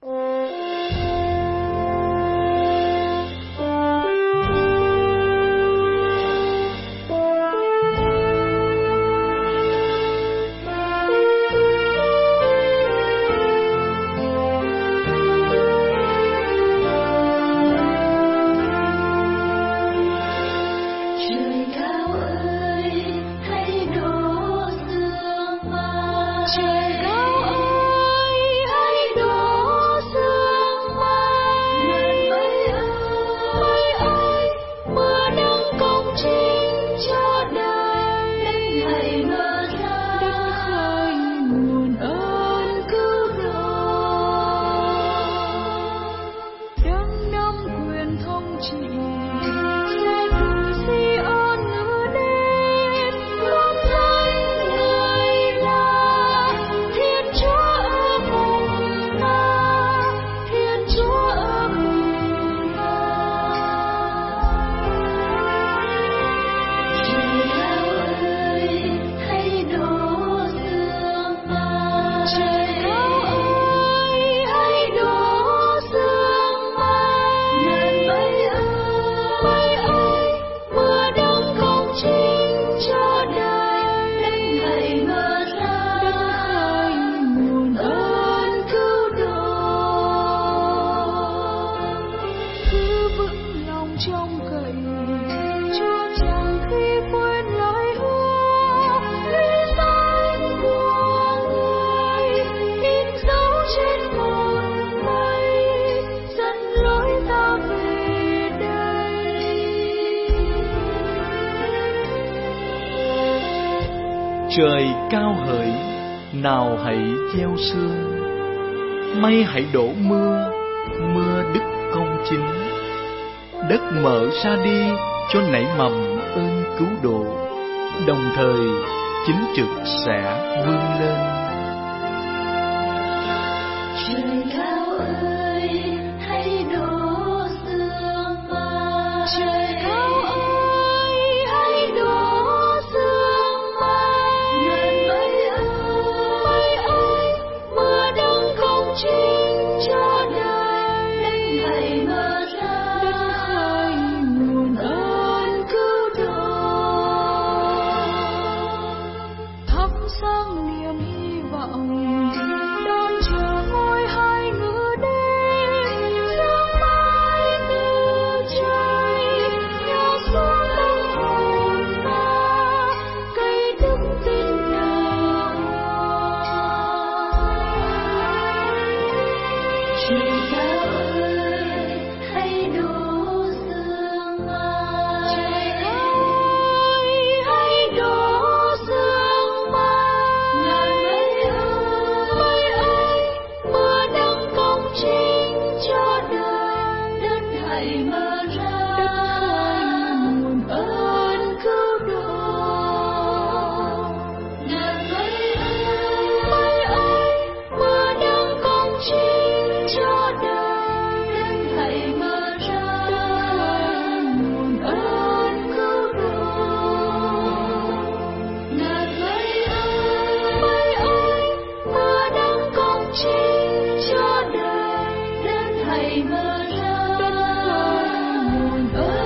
Trời cao hỡi, nào hãy gieo sương, mây hãy đổ mưa, mưa đức công chính. Đất mở ra đi cho nảy mầm ơn cứu độ, đồng thời chính trực sẽ vươn lên. Trời cao ơi, hãy đổ sương mai. Trời cao ơi, hãy đổ sương mai. Ngàn mây ơi, mưa đông công chính cho đời. Đất hãy mở ra, đất hãy nguồn ơn cứu độ. Thắp sáng niềm hy vọng, đón chờ ngôi hai ngữ đêm. Sương mai từ trời nhỏ xuống tâm hồn ta, cây đức tin nở hoa. Trời cao ơi, hãy đổ sương mai. Trời cao ơi, hãy đổ sương mai. Ngàn mây ơi, mưa nắng công chính cho đời. Đất hãy mở ra, đất hãy nguồn ơn cứu độ. Ngàn mây ơi, mưa nắng công chính cho đời. Đất hãy mở ra, đất hãy nguồn ơn cứu độ. Ngàn mây ơi, mưa nắng công chính cho đời. Đất hãy mở ra, đất hãy nguồn ơn cứu độ.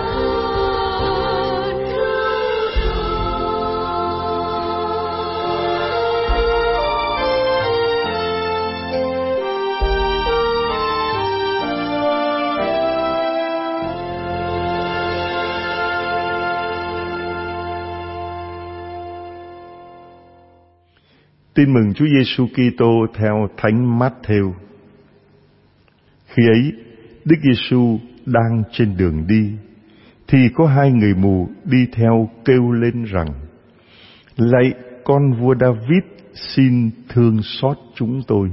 Tin mừng Chúa Giêsu Kitô theo Thánh Mát-thêu. Khi ấy, Đức Giêsu đang trên đường đi, thì có hai người mù đi theo kêu lên rằng: Lạy con vua David, xin thương xót chúng tôi.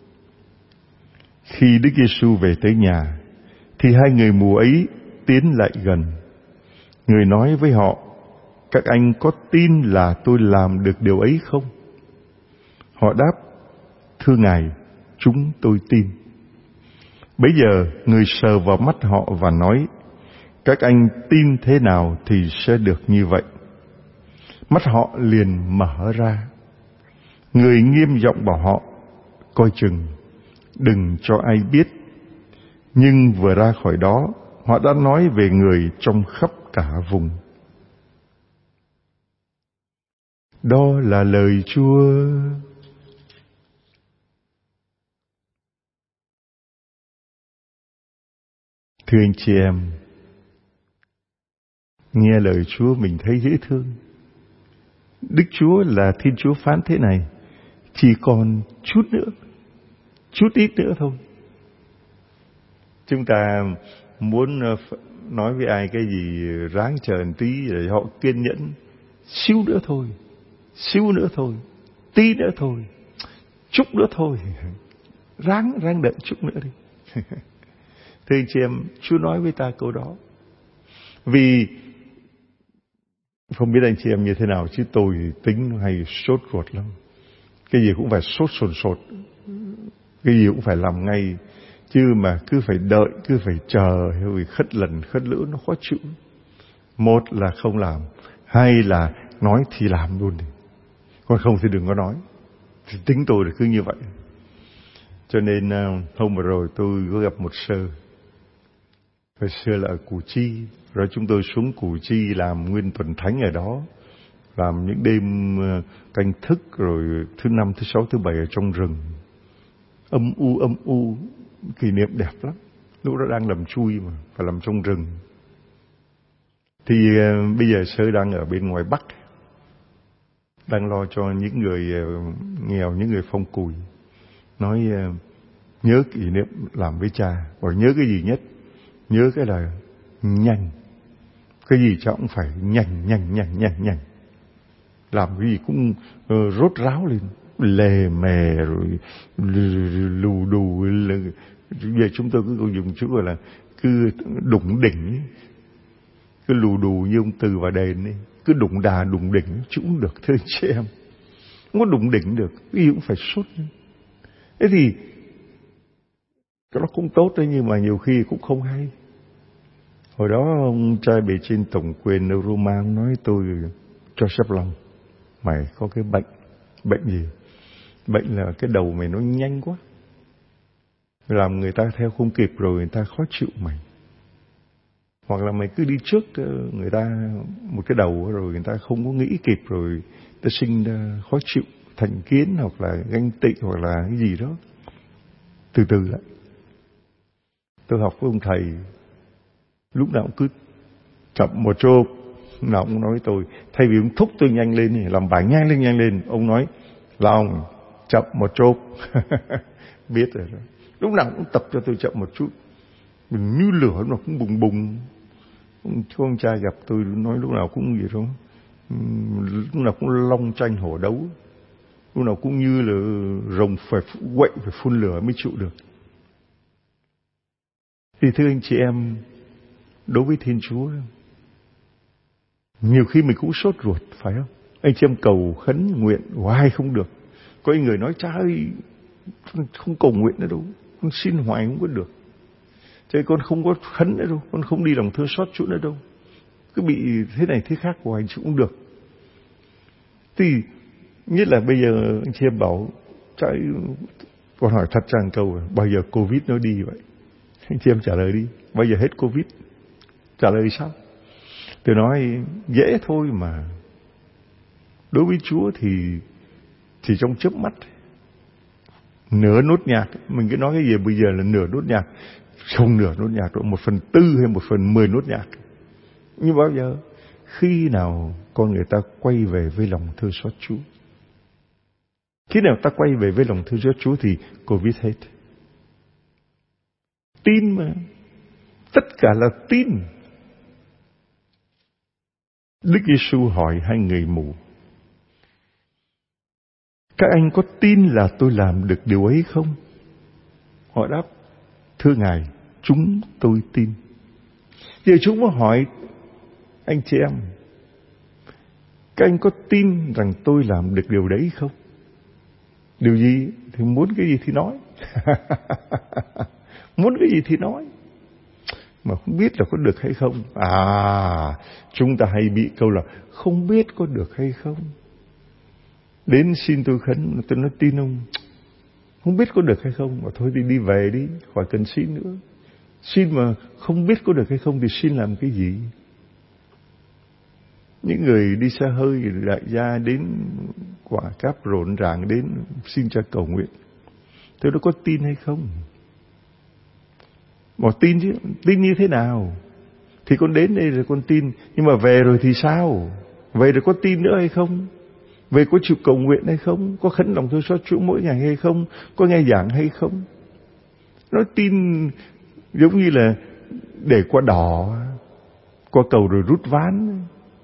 Khi Đức Giêsu về tới nhà, thì hai người mù ấy tiến lại gần. Người nói với họ: Các anh có tin là tôi làm được điều ấy không? Họ đáp: Thưa Ngài, chúng tôi tin. Bấy giờ người sờ vào mắt họ và nói: Các anh tin thế nào thì sẽ được như vậy. Mắt họ liền mở ra. Người nghiêm giọng bảo họ: Coi chừng, đừng cho ai biết. Nhưng vừa ra khỏi đó, họ đã nói về người trong khắp cả vùng. Đó là lời Chúa. Thưa anh chị em, nghe lời Chúa mình thấy dễ thương. Đức Chúa là Thiên Chúa phán thế này: chỉ còn chút nữa, chút ít nữa thôi. Chúng ta muốn nói với ai cái gì ráng chờ một tí để họ kiên nhẫn. Xíu nữa thôi, xíu nữa thôi, tí nữa thôi, chút nữa thôi. Ráng đợi chút nữa đi. Thưa anh chị em, Chúa nói với ta câu đó. Vì không biết anh chị em như thế nào, chứ tôi tính hay sốt ruột lắm. Cái gì cũng phải sốt sột, cái gì cũng phải làm ngay. Chứ mà cứ phải đợi, cứ phải chờ, rồi khất lần khất lữ nó khó chịu. Một là không làm, hai là nói thì làm luôn đi. Còn không thì đừng có nói. Thì tính tôi là cứ như vậy. Cho nên hôm vừa rồi tôi có gặp một sơ. Hồi xưa là ở Củ Chi. Rồi chúng tôi xuống Củ Chi làm nguyên tuần thánh ở đó. Làm những đêm canh thức, rồi thứ 5, thứ 6, thứ 7 ở trong rừng. Âm u, kỷ niệm đẹp lắm. Lúc đó đang làm chui mà, phải làm trong rừng. Thì bây giờ sơ đang ở bên ngoài Bắc, đang lo cho những người nghèo, những người phong cùi. Nói nhớ kỷ niệm làm với cha. Và nhớ cái gì nhất? Nhớ cái là nhanh. Cái gì cháu cũng phải nhanh. Làm cái gì cũng rốt ráo lên, lề mề rồi lù đù. Bây giờ chúng tôi cứ dùng chữ gọi là cứ đụng đỉnh, cứ lù đù như ông Từ và đền ấy. Cứ đụng đà đụng đỉnh chứ cũng được. Thưa anh chị em, không có đụng đỉnh được, cái gì cũng phải sốt. Thế thì nó cũng tốt đấy, nhưng mà nhiều khi cũng không hay. Hồi đó ông trai bề trên tổng quyền ở Roma nói tôi: cho Sếp Long, mày có cái bệnh. Bệnh gì? Bệnh là cái đầu mày nó nhanh quá, làm người ta theo không kịp, rồi người ta khó chịu mày. Hoặc là mày cứ đi trước người ta một cái đầu, rồi người ta không có nghĩ kịp, rồi ta sinh ra khó chịu, thành kiến, hoặc là ganh tị, hoặc là cái gì đó. Từ từ lại. Tôi học với ông thầy, lúc nào cũng cứ chậm một chút. Nào ông nói tôi, thay vì ông thúc tôi nhanh lên, làm bài nhanh lên, ông nói: Long, chậm một chút. Biết rồi đó. Lúc nào cũng tập cho tôi chậm một chút. Mình như lửa nó cũng bùng bùng. Ông cha gặp tôi nói lúc nào cũng vậy đó. Lúc nào cũng long tranh hổ đấu. Lúc nào cũng như là rồng phải quậy, phải phun lửa mới chịu được. Thì thưa anh chị em, đối với Thiên Chúa, nhiều khi mình cũng sốt ruột, phải không? Anh chị em cầu khấn nguyện hoài không được. Có người nói: cha ơi, không cầu nguyện nữa đâu, con xin hoài không có được. Chứ con không có khấn nữa đâu, con không đi lòng thưa xót Chúa nữa đâu. Cứ bị thế này thế khác hoài chứ cũng được. Thì nhất là bây giờ anh chị em bảo: trời, con hỏi thật rằng câu: bao giờ Covid nó đi vậy? Anh chị em trả lời đi, bao giờ hết Covid? Trả lời sao? Tôi nói dễ thôi mà. Đối với Chúa thì chỉ trong chớp mắt, nửa nốt nhạc. Mình cứ nói cái gì bây giờ là nửa nốt nhạc, không nửa nốt nhạc đâu, 1/4 hay 1/10 nốt nhạc. Nhưng bao giờ, khi nào con người ta quay về với lòng thương xót Chúa, khi nào ta quay về với lòng thương xót Chúa thì Covid hết. Tin mà, tất cả là tin. Đức Giêsu hỏi hai người mù: các anh có tin là tôi làm được điều ấy không? Họ đáp: thưa Ngài, chúng tôi tin. Giờ chúng mới hỏi anh chị em: các anh có tin rằng tôi làm được điều đấy không? Điều gì? Thì muốn cái gì thì nói. Muốn cái gì thì nói. Mà không biết là có được hay không. Chúng ta hay bị câu là không biết có được hay không. Đến xin tôi khấn, tôi nói: tin không? Không biết có được hay không, mà thôi thì đi về đi, khỏi cần xin nữa. Xin mà không biết có được hay không thì xin làm cái gì? Những người đi xe hơi, đại gia đến Quả Cáp rộn ràng đến xin Cha cầu nguyện, thế nó có tin hay không? Mà tin chứ, tin như thế nào? Thì con đến đây rồi con tin, nhưng mà về rồi thì sao? Về rồi có tin nữa hay không? Về có chịu cầu nguyện hay không? Có khấn lòng thương xót Chúa mỗi ngày hay không? Có nghe giảng hay không? Nó tin giống như là để qua đò, qua cầu rồi rút ván.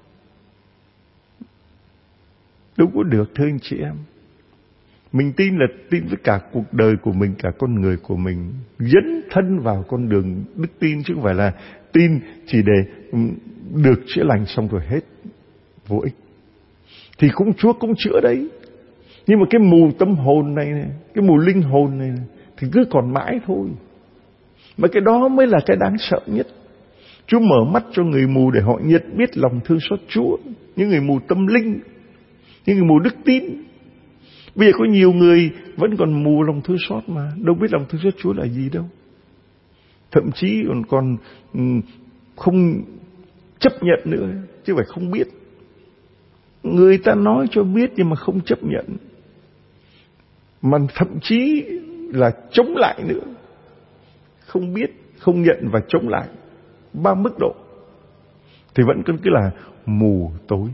Đâu có được, thưa anh chị em. Mình tin là tin với cả cuộc đời của mình, cả con người của mình, dấn thân vào con đường đức tin, chứ không phải là tin chỉ để được chữa lành xong rồi hết, vô ích. Thì cũng Chúa cũng chữa đấy, nhưng mà cái mù tâm hồn này, cái mù linh hồn này thì cứ còn mãi thôi. Mà cái đó mới là cái đáng sợ nhất. Chúa mở mắt cho người mù để họ nhận biết lòng thương xót Chúa, những người mù tâm linh, những người mù đức tin. Bây giờ có nhiều người vẫn còn mù lòng thương xót mà đâu biết lòng thương xót Chúa là gì đâu. Thậm chí còn không chấp nhận nữa, chứ phải không biết. Người ta nói cho biết nhưng mà không chấp nhận, mà thậm chí là chống lại nữa. Không biết, không nhận và chống lại, ba mức độ. Thì vẫn cứ là mù tối.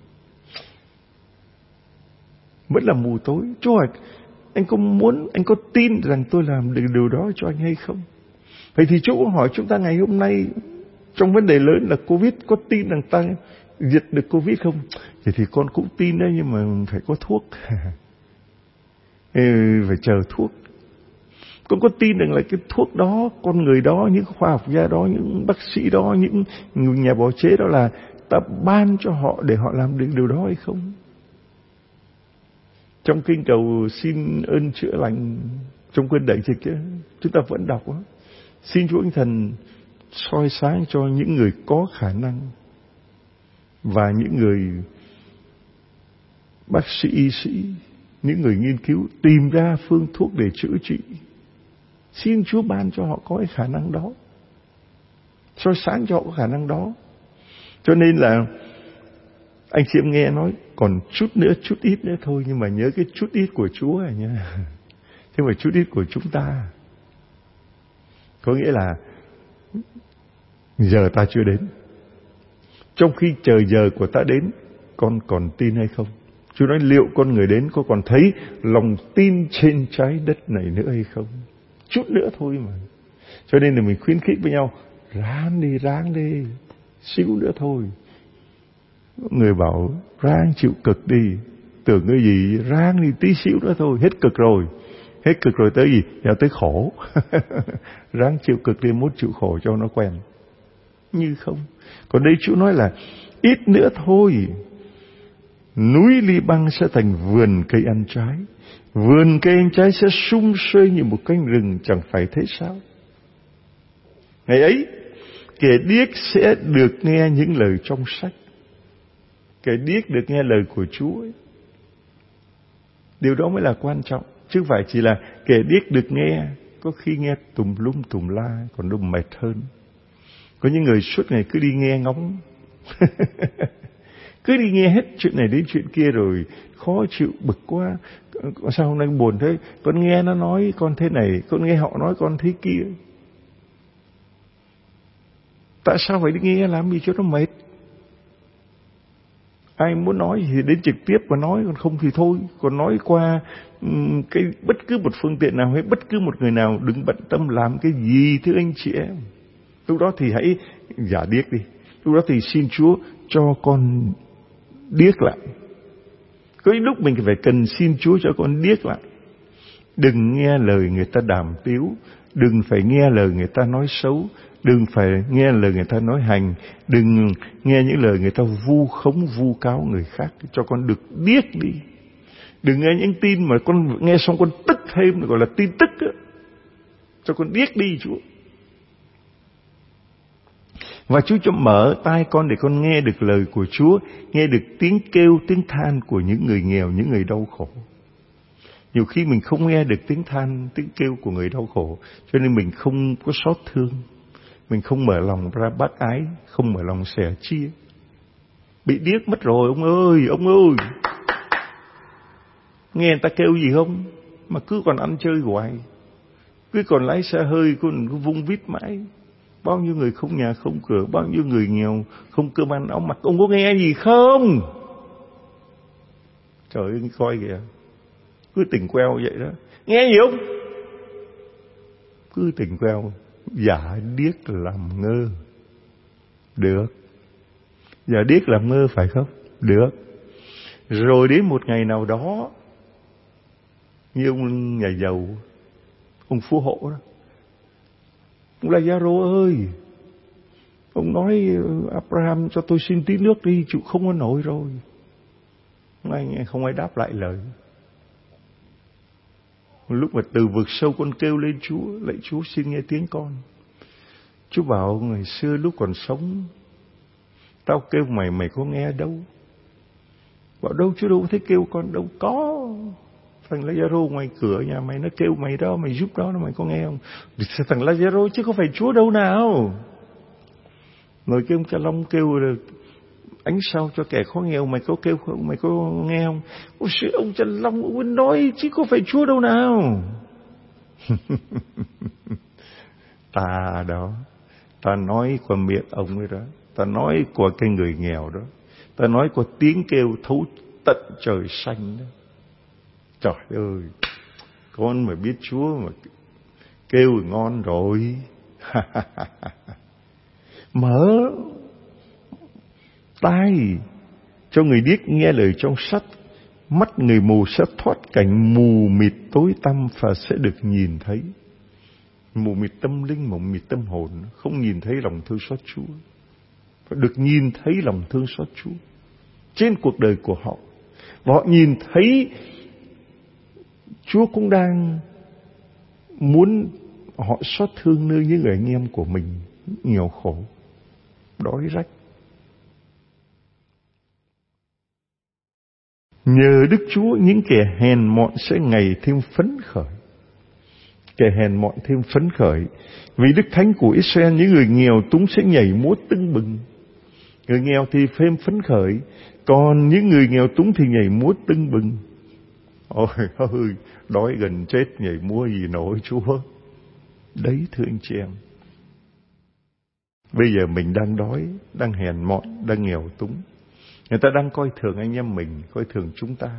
Vẫn là mù tối. Chúa hỏi, anh có muốn, anh có tin rằng tôi làm được điều đó cho anh hay không? Vậy thì Chúa cũng hỏi chúng ta ngày hôm nay, trong vấn đề lớn là Covid, có tin rằng ta diệt được Covid không? Thì con cũng tin đấy, nhưng mà phải có thuốc. Phải chờ thuốc. Con có tin rằng là cái thuốc đó, con người đó, những khoa học gia đó, những bác sĩ đó, những nhà bào chế đó là ta ban cho họ để họ làm được điều đó hay không? Trong kinh cầu xin ơn chữa lành trong cơn đại dịch ấy, chúng ta vẫn đọc đó. Xin Chúa Thánh Thần soi sáng cho những người có khả năng và những người bác sĩ, y sĩ, những người nghiên cứu tìm ra phương thuốc để chữa trị. Xin Chúa ban cho họ có cái khả năng đó, soi sáng cho họ có khả năng đó. Cho nên là anh chị em nghe nói còn chút nữa, chút ít nữa thôi, nhưng mà nhớ cái chút ít của Chúa à nha. Thế mà chút ít của chúng ta, có nghĩa là giờ ta chưa đến. Trong khi chờ giờ của ta đến, con còn tin hay không? Chúa nói liệu con người đến có còn thấy lòng tin trên trái đất này nữa hay không? Chút nữa thôi mà. Cho nên là mình khuyến khích với nhau, ráng đi, xíu nữa thôi. Người bảo ráng chịu cực đi, tưởng cái gì ráng đi tí xíu nữa thôi, hết cực rồi tới gì? Tới khổ. Ráng chịu cực đi, muốn chịu khổ cho nó quen. Như không. Còn đây Chúa nói là ít nữa thôi, núi Li-băng sẽ thành vườn cây ăn trái. Vườn cây ăn trái sẽ sum xuê như một cánh rừng, chẳng phải thế sao? Ngày ấy, kẻ điếc sẽ được nghe những lời trong sách. Kẻ điếc được nghe lời của Chúa ấy. Điều đó mới là quan trọng. Chứ không phải chỉ là kẻ điếc được nghe, có khi nghe tùm lum tùm la, còn đâu mệt hơn. Có những người suốt ngày cứ đi nghe ngóng. Cứ đi nghe hết chuyện này đến chuyện kia rồi khó chịu, bực quá. Sao hôm nay buồn thế? Con nghe nó nói con thế này, con nghe họ nói con thế kia. Tại sao phải đi nghe làm gì cho nó mệt? Ai muốn nói thì đến trực tiếp và nói, còn không thì thôi. Còn nói qua cái bất cứ một phương tiện nào hay bất cứ một người nào, đừng bận tâm làm cái gì thưa anh chị em. Lúc đó thì hãy giả điếc đi. Lúc đó thì xin Chúa cho con điếc lại. Có những lúc mình phải cần xin Chúa cho con điếc lại. Đừng nghe lời người ta đàm tiếu, đừng phải nghe lời người ta nói xấu, đừng phải nghe lời người ta nói hành, đừng nghe những lời người ta vu khống vu cáo người khác, cho con được điếc đi. Đừng nghe những tin mà con nghe xong con tức thêm, gọi là tin tức á. Cho con điếc đi Chúa. Và Chúa cho mở tai con để con nghe được lời của Chúa, nghe được tiếng kêu, tiếng than của những người nghèo, những người đau khổ. Nhiều khi mình không nghe được tiếng than, tiếng kêu của người đau khổ, cho nên mình không có xót thương, mình không mở lòng ra bác ái, không mở lòng sẻ chia. Bị điếc mất rồi ông ơi, ông ơi. Nghe người ta kêu gì không, mà cứ còn ăn chơi hoài, cứ còn lái xe hơi, cứ vung vít mãi. Bao nhiêu người không nhà không cửa, bao nhiêu người nghèo, không cơm ăn áo mặc, ông có nghe gì không? Trời ơi, coi kìa, cứ tỉnh queo vậy đó. Nghe gì không? Cứ tỉnh queo, giả điếc làm ngơ. Được. Giả điếc làm ngơ phải không? Được. Rồi đến một ngày nào đó, như ông nhà giàu, ông phú hộ đó, ông Lazaro ơi, ông nói Abraham cho tôi xin tí nước đi, chịu không có nổi rồi. Không ai đáp lại lời. Lúc mà từ vực sâu con kêu lên Chúa, lạy Chúa xin nghe tiếng con. Chúa bảo ngày xưa lúc còn sống, tao kêu mày, mày có nghe đâu? Bảo đâu Chúa, đâu thấy kêu con, đâu có. Thằng Lazaro ngoài cửa nhà mày nó kêu mày đó, mày giúp đó, mày có nghe không? Thằng Lazaro chứ không phải Chúa đâu nào. Rồi kêu ông Cha Long kêu là ánh sao cho kẻ khó nghèo, mày có kêu không? Mày có nghe không? Ôi sư, ông Cha Long ông nói chứ có phải Chúa đâu nào. Ta đó, ta nói qua miệng ông ấy đó, ta nói qua cái người nghèo đó, ta nói qua tiếng kêu thấu tận trời xanh đó. Trời ơi, con mà biết Chúa mà kêu ngon rồi. Mở tai cho người điếc nghe lời trong sách, mắt người mù sẽ thoát cảnh mù mịt tối tăm và sẽ được nhìn thấy. Mù mịt tâm linh, mù mịt tâm hồn, không nhìn thấy lòng thương xót Chúa. Phải được nhìn thấy lòng thương xót Chúa trên cuộc đời của họ. Và họ nhìn thấy Chúa cũng đang muốn họ xót thương nơi những người anh em của mình nghèo khổ, đói rách. Nhờ Đức Chúa, những kẻ hèn mọn sẽ ngày thêm phấn khởi. Kẻ hèn mọn thêm phấn khởi. Vì Đức Thánh của Israel, những người nghèo túng sẽ nhảy múa tưng bừng. Người nghèo thì thêm phấn khởi, còn những người nghèo túng thì nhảy múa tưng bừng. Ôi ơi, đói gần chết nhảy múa gì nổi Chúa. Đấy thưa anh chị em, bây giờ mình đang đói, đang hèn mọn, đang nghèo túng. Người ta đang coi thường anh em mình, coi thường chúng ta.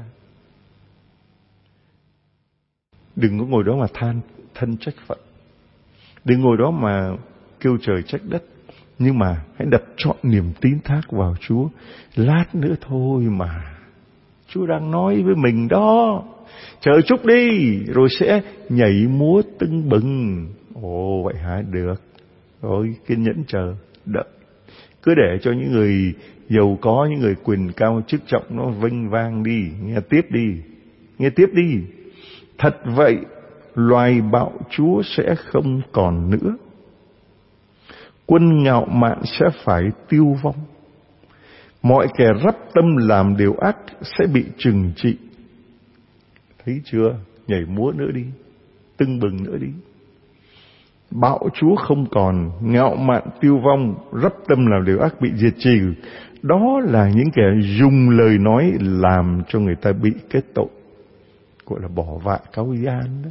Đừng có ngồi đó mà than thân trách phận. Đừng ngồi đó mà kêu trời trách đất. Nhưng mà hãy đặt trọn niềm tín thác vào Chúa. Lát nữa thôi mà, Chúa đang nói với mình đó. Chờ chút đi, rồi sẽ nhảy múa tưng bừng. Ồ vậy hả? Được. Rồi kiên nhẫn chờ, đợi. Cứ để cho những người giàu có, những người quyền cao chức trọng nó vênh vang đi. Nghe tiếp đi. Nghe tiếp đi. Thật vậy, loài bạo chúa sẽ không còn nữa. Quân ngạo mạn sẽ phải tiêu vong. Mọi kẻ rắp tâm làm điều ác sẽ bị trừng trị. Thấy chưa? Nhảy múa nữa đi, tưng bừng nữa đi. Bạo chúa không còn, ngạo mạn tiêu vong, rắp tâm làm điều ác bị diệt trừ. Đó là những kẻ dùng lời nói làm cho người ta bị kết tội, gọi là bỏ vạ cáo gian đó.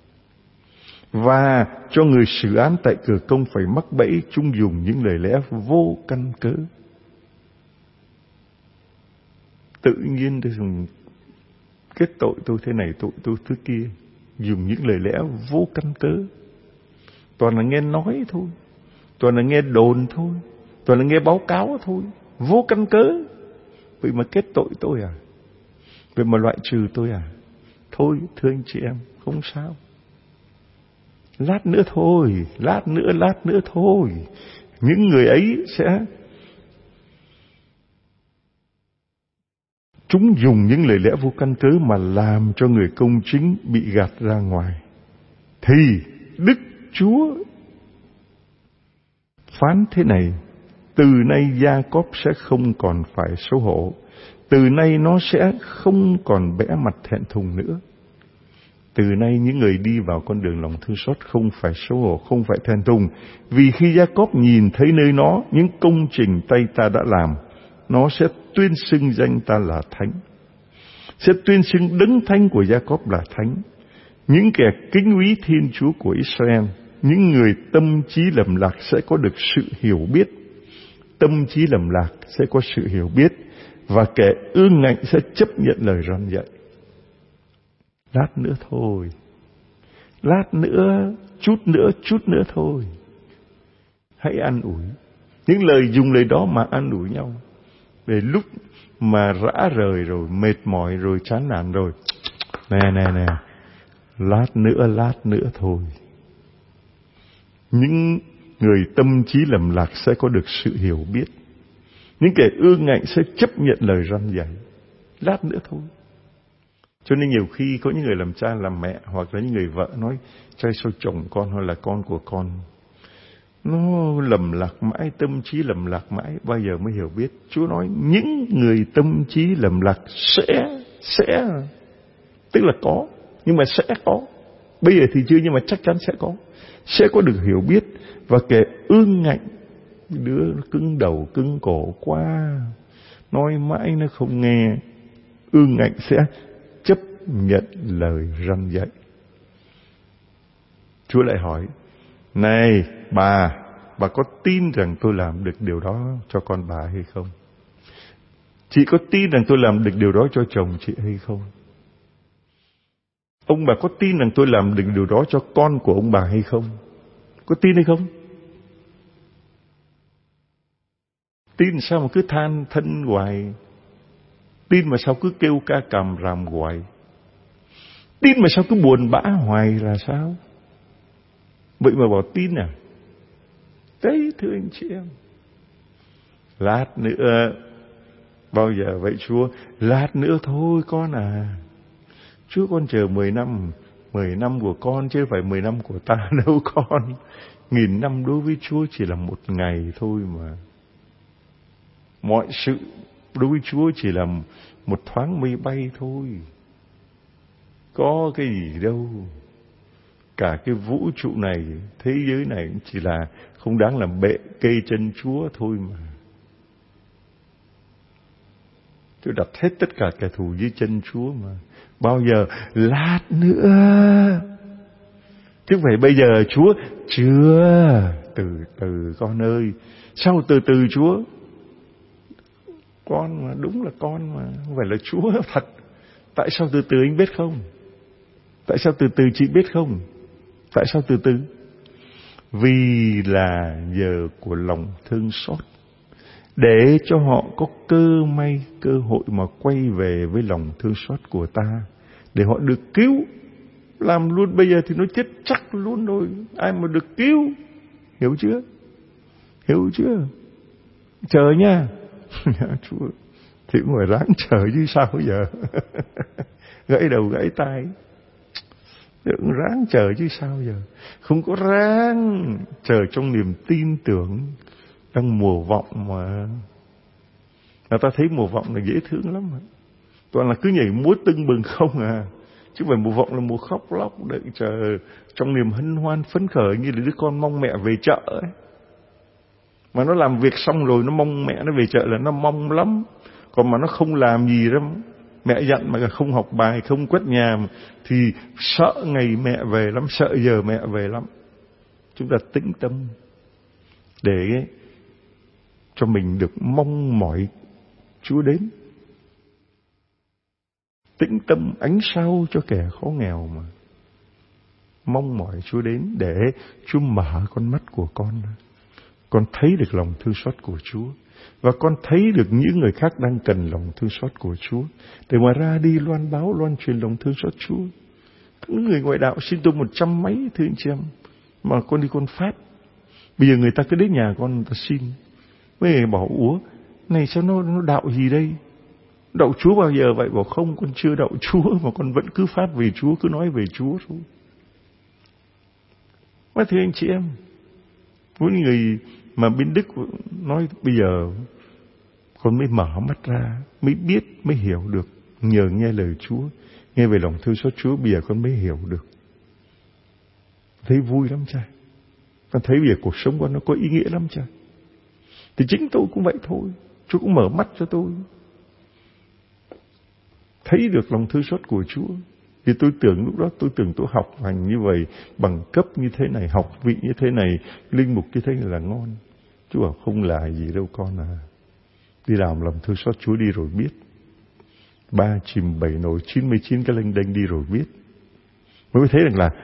Và cho người xử án tại cửa công phải mắc bẫy, chúng dùng những lời lẽ vô căn cớ. Tự nhiên kết tội tôi thế này, tội tôi thứ kia, dùng những lời lẽ vô căn cớ. Toàn là nghe nói thôi, toàn là nghe đồn thôi, toàn là nghe báo cáo thôi, vô căn cớ. Vậy mà kết tội tôi à? Vậy mà loại trừ tôi à? Thôi thưa anh chị em, không sao. Lát nữa thôi, lát nữa thôi. Những người ấy sẽ, chúng dùng những lời lẽ vô căn cớ mà làm cho người công chính bị gạt ra ngoài. Thì Đức Chúa phán thế này: từ nay Gia-cốp sẽ không còn phải xấu hổ, từ nay nó sẽ không còn bẽ mặt thẹn thùng nữa. Từ nay những người đi vào con đường lòng thương xót không phải xấu hổ, không phải thẹn thùng, vì khi Gia-cốp nhìn thấy nơi nó những công trình tay ta đã làm, nó sẽ tuyên xưng danh ta là thánh, sẽ tuyên xưng đấng thánh của Gia-cốp là thánh. Những kẻ kính quý Thiên Chúa của Israel, những người tâm trí lầm lạc sẽ có được sự hiểu biết. Tâm trí lầm lạc sẽ có sự hiểu biết, và kẻ ương ngạnh sẽ chấp nhận lời răn dạy. Lát nữa thôi, lát nữa, chút nữa thôi. Hãy an ủi. Những lời dùng lời đó mà an ủi nhau. Để lúc mà rã rời rồi, mệt mỏi rồi, chán nản rồi, nè, lát nữa thôi. Những người tâm trí lầm lạc sẽ có được sự hiểu biết. Những kẻ ương ngạnh sẽ chấp nhận lời răn dạy. Lát nữa thôi. Cho nên nhiều khi có những người làm cha làm mẹ, hoặc là những người vợ nói trai sao chồng con hay là con của con nó lầm lạc mãi, tâm trí lầm lạc mãi, bao giờ mới hiểu biết. Chúa nói những người tâm trí lầm lạc sẽ tức là có, nhưng mà sẽ có. Bây giờ thì chưa, nhưng mà chắc chắn sẽ có được hiểu biết. Và kẻ ương ngạnh, đứa nó cứng đầu cứng cổ quá, nói mãi nó không nghe, ương ngạnh sẽ chấp nhận lời răn dạy. Chúa lại hỏi: này bà có tin rằng tôi làm được điều đó cho con bà hay không? Chị có tin rằng tôi làm được điều đó cho chồng chị hay không? Ông bà có tin rằng tôi làm được điều đó cho con của ông bà hay không? Có tin hay không? Tin sao mà cứ than thân hoài? Tin mà sao cứ kêu ca càm ràm hoài? Tin mà sao cứ buồn bã hoài là sao? Vậy mà bảo tin à? Đấy, thưa anh chị em. Lát nữa. Bao giờ vậy Chúa? Lát nữa thôi con à. Chúa, con chờ 10 năm. 10 năm của con chứ phải 10 năm của ta đâu con. 1000 năm đối với Chúa chỉ là một ngày thôi mà. Mọi sự đối với Chúa chỉ là một thoáng mây bay thôi. Có cái gì đâu. Cả cái vũ trụ này, thế giới này cũng chỉ là không đáng làm bệ kê chân Chúa thôi mà. Chúa đặt hết tất cả kẻ thù dưới chân Chúa mà. Bao giờ? Lát nữa. Chứ không phải bây giờ Chúa. Chưa. Từ từ con ơi. Sao từ từ Chúa? Con mà, đúng là con mà, không phải là Chúa thật. Tại sao từ từ anh biết không? Tại sao từ từ chị biết không? Tại sao từ từ? Vì là giờ của lòng thương xót, để cho họ có cơ hội mà quay về với lòng thương xót của ta, để họ được cứu. Làm luôn bây giờ thì nó chết chắc luôn rồi. Ai mà được cứu? Hiểu chưa? Hiểu chưa? Chờ nha. Chúa thì cũng phải ráng chờ chứ sao bây giờ. Gãy đầu gãy tay, đừng ráng chờ chứ sao giờ. Không có ráng chờ trong niềm tin tưởng. Đang mùa vọng mà. Người ta thấy mùa vọng là dễ thương lắm mà. Toàn là cứ nhảy múa tưng bừng không à. Chứ phải mùa vọng là mùa khóc lóc đợi chờ trong niềm hân hoan phấn khởi, như là đứa con mong mẹ về chợ ấy. Mà nó làm việc xong rồi nó mong mẹ nó về chợ là nó mong lắm. Còn mà nó không làm gì đó, mẹ dặn mà không học bài, không quét nhà, thì sợ ngày mẹ về lắm, sợ giờ mẹ về lắm. Chúng ta tĩnh tâm để cho mình được mong mỏi Chúa đến. Tĩnh tâm ánh sao cho kẻ khó nghèo mà. Mong mỏi Chúa đến để Chúa mở con mắt của con. Con thấy được lòng thương xót của Chúa. Và con thấy được những người khác đang cần lòng thương xót của Chúa, để mà ra đi loan báo, loan truyền lòng thương xót Chúa. Những người ngoại đạo xin tôi 100 mấy, thưa anh chị em, mà con đi con phát. Bây giờ người ta cứ đến nhà con, người ta xin. Mấy người bảo: ủa, này sao nó đạo gì đây? Đạo Chúa bao giờ vậy? Bảo không, con chưa đạo Chúa, mà con vẫn cứ phát về Chúa, cứ nói về Chúa thôi. Mà thưa anh chị em, với người mà bên Đức nói bây giờ con mới mở mắt ra, mới biết, mới hiểu được nhờ nghe lời Chúa. Nghe về lòng thương xót Chúa bây giờ con mới hiểu được. Thấy vui lắm cha. Con thấy bây giờ cuộc sống con nó có ý nghĩa lắm cha. Thì chính tôi cũng vậy thôi. Chúa cũng mở mắt cho tôi. Thấy được lòng thương xót của Chúa. Vì tôi tưởng lúc đó tôi học hành như vậy, bằng cấp như thế này, học vị như thế này, linh mục như thế này là ngon. Chúa bảo không là gì đâu con à. Đi làm lòng thương xót Chúa đi rồi biết. 3 chìm 7 nổi 99 cái lênh đênh đi rồi biết. Mới thấy rằng là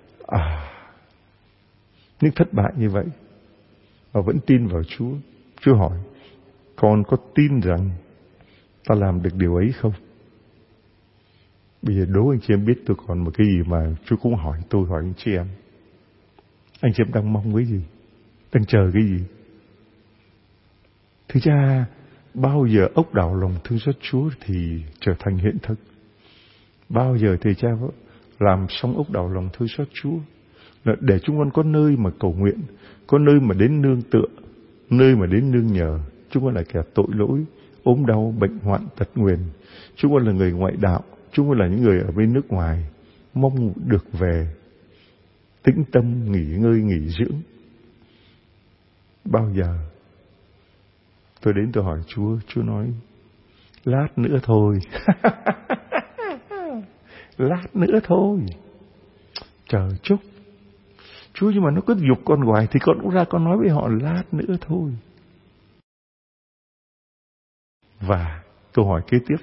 những thất bại như vậy mà vẫn tin vào Chúa. Chúa hỏi, con có tin rằng ta làm được điều ấy không? Bây giờ đố anh chị em biết tôi còn một cái gì mà Chúa cũng hỏi tôi, hỏi anh chị em. Anh chị em đang mong cái gì? Đang chờ cái gì? Thực ra bao giờ ốc đảo lòng thương xót Chúa thì trở thành hiện thực. Bao giờ thầy cha làm xong ốc đảo lòng thương xót Chúa là để chúng con có nơi mà cầu nguyện, có nơi mà đến nương tựa, nơi mà đến nương nhờ. Chúng con là kẻ tội lỗi, ốm đau, bệnh hoạn, tật nguyền. Chúng con là người ngoại đạo, chúng con là những người ở bên nước ngoài, mong được về tĩnh tâm, nghỉ ngơi, nghỉ dưỡng. Bao giờ tôi đến tôi hỏi Chúa, Chúa nói lát nữa thôi. Lát nữa thôi. Chờ chút. Chúa nhưng mà nó cứ giục con hoài thì con cũng ra con nói với họ lát nữa thôi. Và câu hỏi kế tiếp,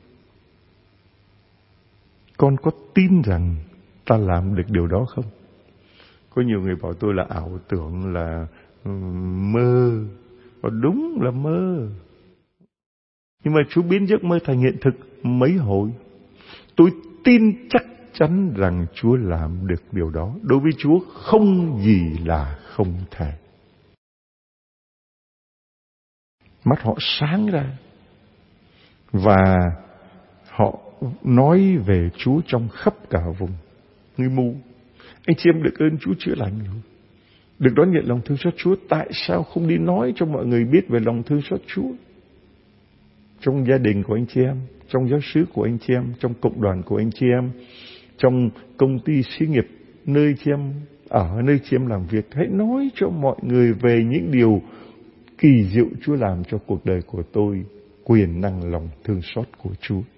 con có tin rằng ta làm được điều đó không? Có nhiều người bảo tôi là ảo tưởng, là mơ. Và đúng là mơ. Nhưng mà Chúa biến giấc mơ thành hiện thực mấy hồi. Tôi tin chắc chắn rằng Chúa làm được điều đó. Đối với Chúa không gì là không thể. Mắt họ sáng ra. Và họ nói về Chúa trong khắp cả vùng. Người mù, anh chị em được ơn Chúa chữa lành rồi. Được đón nhận lòng thương xót Chúa. Tại sao không đi nói cho mọi người biết về lòng thương xót Chúa? Trong gia đình của anh chị em, trong giáo xứ của anh chị em, trong cộng đoàn của anh chị em, trong công ty xí nghiệp, nơi chị em ở, nơi chị em làm việc. Hãy nói cho mọi người về những điều kỳ diệu Chúa làm cho cuộc đời của tôi, quyền năng lòng thương xót của Chúa.